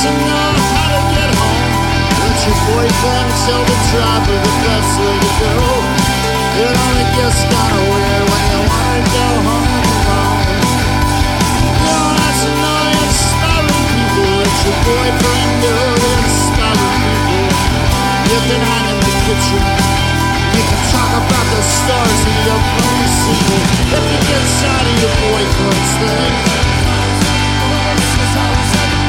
to know how to get home. Let your boyfriend tell the driver the best way to go. It only gets kinda weird when you wanna go home alone. You don't have to know the inspiring people. Let your boyfriend know the inspiring people. You can hang in the kitchen, you can